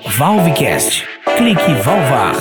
Valvecast. Clique Valvar.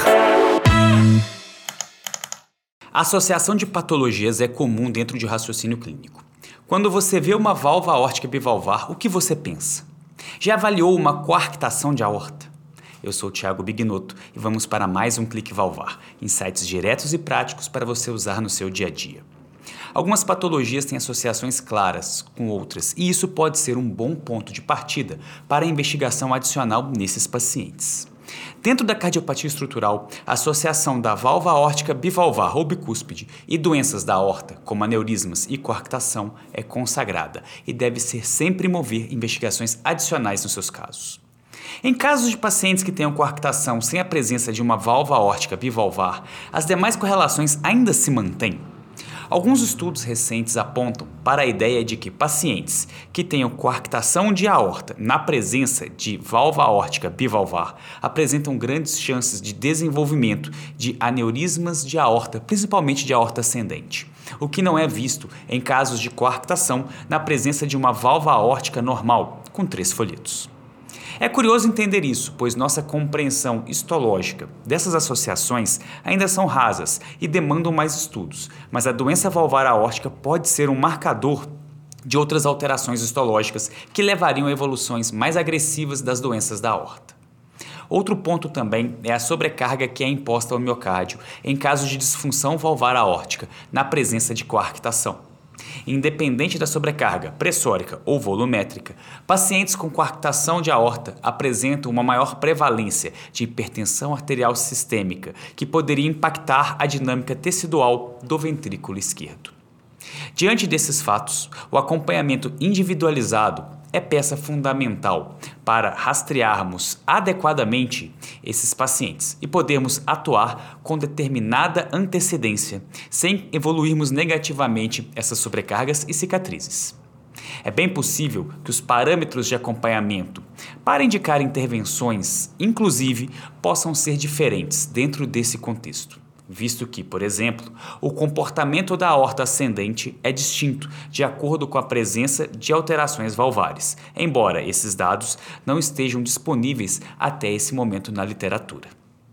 A associação de patologias é comum dentro de raciocínio clínico. Quando você vê uma válvula aórtica bivalvar, o que você pensa? Já avaliou uma coarctação de aorta? Eu sou o Thiago Bignotto e vamos para mais um Clique Valvar, insights diretos e práticos para você usar no seu dia a dia. Algumas patologias têm associações claras com outras e isso pode ser um bom ponto de partida para a investigação adicional nesses pacientes. Dentro da cardiopatia estrutural, a associação da válvula aórtica bivalvar ou bicúspide e doenças da aorta, como aneurismas e coarctação, é consagrada e deve ser sempre mover investigações adicionais nos seus casos. Em casos de pacientes que tenham coarctação sem a presença de uma válvula aórtica bivalvar, as demais correlações ainda se mantêm. Alguns estudos recentes apontam para a ideia de que pacientes que tenham coarctação de aorta na presença de válvula aórtica bivalvar apresentam grandes chances de desenvolvimento de aneurismas de aorta, principalmente de aorta ascendente, o que não é visto em casos de coarctação na presença de uma válvula aórtica normal, com 3 folhetos. É curioso entender isso, pois nossa compreensão histológica dessas associações ainda são rasas e demandam mais estudos, mas a doença valvar aórtica pode ser um marcador de outras alterações histológicas que levariam a evoluções mais agressivas das doenças da aorta. Outro ponto também é a sobrecarga que é imposta ao miocárdio em caso de disfunção valvar aórtica na presença de coarctação. Independente da sobrecarga pressórica ou volumétrica, pacientes com coarctação de aorta apresentam uma maior prevalência de hipertensão arterial sistêmica, que poderia impactar a dinâmica tecidual do ventrículo esquerdo. Diante desses fatos, o acompanhamento individualizado é peça fundamental para rastrearmos adequadamente esses pacientes e podermos atuar com determinada antecedência, sem evoluirmos negativamente essas sobrecargas e cicatrizes. É bem possível que os parâmetros de acompanhamento para indicar intervenções, inclusive, possam ser diferentes dentro desse contexto, visto que, por exemplo, o comportamento da aorta ascendente é distinto de acordo com a presença de alterações valvares, embora esses dados não estejam disponíveis até esse momento na literatura.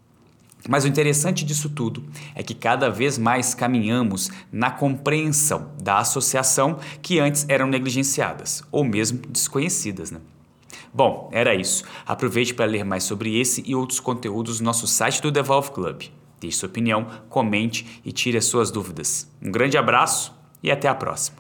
Mas o interessante disso tudo é que cada vez mais caminhamos na compreensão da associação que antes eram negligenciadas ou mesmo desconhecidas, né? Bom, era isso. Aproveite para ler mais sobre esse e outros conteúdos no nosso site do The Valve Club. Deixe sua opinião, comente e tire as suas dúvidas. Um grande abraço e até a próxima.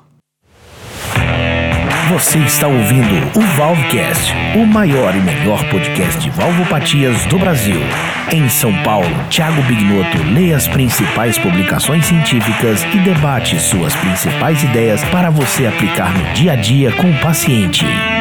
Você está ouvindo o Valvecast, o maior e melhor podcast de valvopatias do Brasil. Em São Paulo, Thiago Bignotto lê as principais publicações científicas e debate suas principais ideias para você aplicar no dia a dia com o paciente.